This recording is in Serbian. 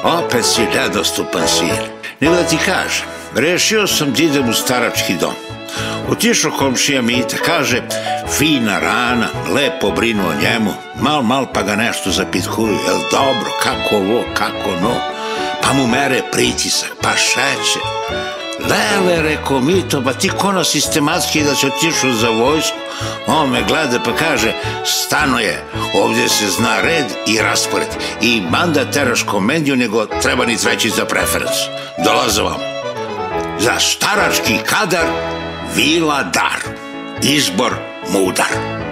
Opet si nedostupan, sin. Nego da ti kažem, rešio sam da idem u starački dom. Otišao komšija Mita, kaže, fina rana, lepo brinu o njemu, mal pa ga nešto zapitkuju, jel dobro, kako ovo, kako no, pa mu mere pritisak, pa šeće. Lele, rekao Mito, pa ti kono sistematski da si otišao za vojsku. On me gleda pa kaže, stano je, ovdje se zna red i raspored i mandat teraš komendiju, nego treba ni treći za preferens. Dolaze vam. Za starački kadar vila dar, izbor mudar.